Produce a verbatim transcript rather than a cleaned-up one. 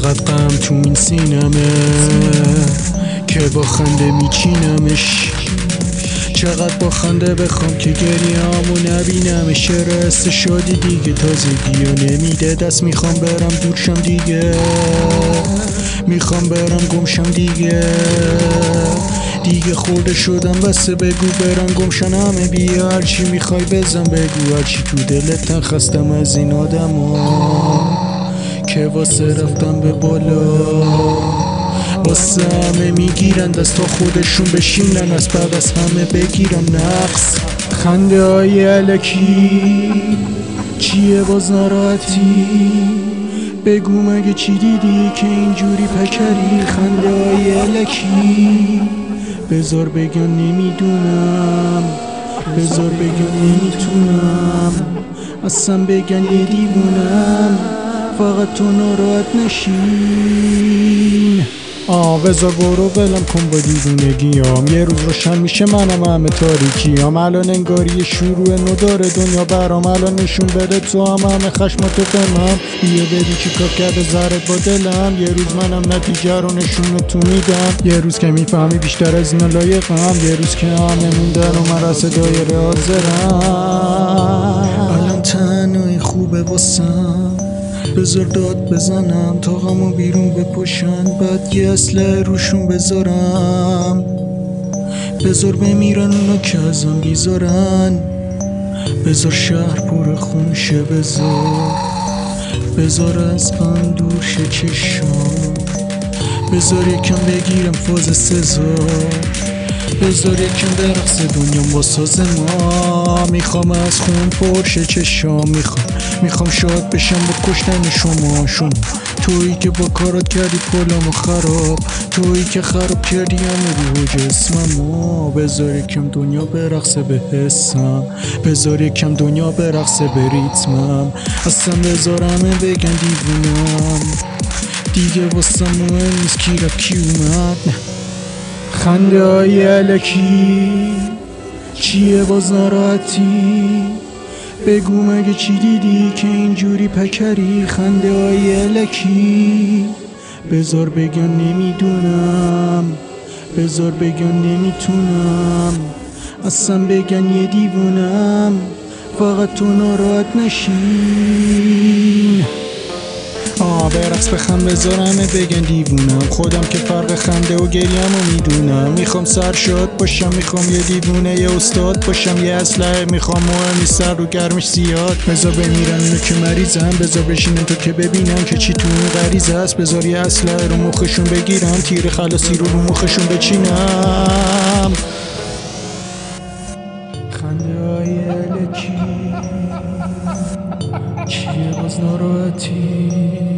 چقدر غم تو این سینمه که با خنده میچینمش، چقدر با خنده بخوام که گریه‌امو نبینمش. شرست شادی دیگه تازگیو نمیده، دست میخوام برم دورشم دیگه، میخوام برم گمشم دیگه، دیگه خورده شدم بسه بگو برم گمشن همه بیا، هرچی میخوای بزن بگو، هرچی تو دلت خستم از این آدما که واسه رفتم به بالا واسه همه میگیرن دست تا خودشون بشینن، از بعد از همه بگیرن نقص. خنده های علکی چیه باز ناراحتی؟ بگو مگه چی دیدی که اینجوری پکری؟ خنده های علکی بذار بگن نمیدونم، بذار بگن نمیتونم، اصلا بگن یه دیوونم، فقط تو ناراحت نشین. آه بذار برو ولم کن با دیوونگیام، یه روز روشن میشه منم همه تاریکیام. الان انگاری شروع نو داره دنیا برام، الان نشون بده تو هم همه خشماتو قمم، بیا ببین چی کار کرده زرت با دلم. یه روز منم نتیجه رو نشون تو میدم، یه روز که میفهمی بیشتر از اینا لایقم، یه روز که همه موندن و من رس دایره حاضرم. الان تنهایی خوبه واسم، بذار داد بزنم تا غمو بیرون بپوشن، بعد یه اسلحه روشون بذارم، بذار بمیرن اونا که ازم بیزارن، بذار شهر پر خون شه، بذار بذار از غم دور شه چشام، بذار یکم بگیرم فاز سزار، بذار یکم برقص دنیا با ساز ما. میخوام از خون پرشه چشام، میخوام میخوام شاد بشم با کشتن شما شما تویی که با کارات کردی کلامو خراب، تویی که خراب کردی همه روح جسممو. بذار یکم دنیا برقصه به حسم، بذار یکم دنیا برقصه به ریتمم، اصلا بذار همه بگن دیوونم، دیگه واسه مهم نیست کی رفت کی اومد. خنده های علکی چیه باز ناراحتی؟ بگو مگه چی دیدی که اینجوری پکری؟ خنده های علکی بذار بگن نمیدونم، بذار بگن نمیتونم، اصلا بگن یه دیوونم، فقط تو ناراحت نشین. آه برقص بخم بذار همه بگن دیوونم، خودم که فرق خنده و گریم و میدونم. میخوام سرشاد باشم، میخوام یه دیوونه یه استاد باشم، یه اسلحه میخوام مهمی سر رو گرمش زیاد، بذار بمیرن اینو که مریضم، بذار بشینن تو که ببینن که چی تو اون غریزه است، بذار یه اسلحه رو مخشون بگیرم، تیر خلاصی رو رو مخشون بچینم. خنده های علکی چیه باز ناراحتی؟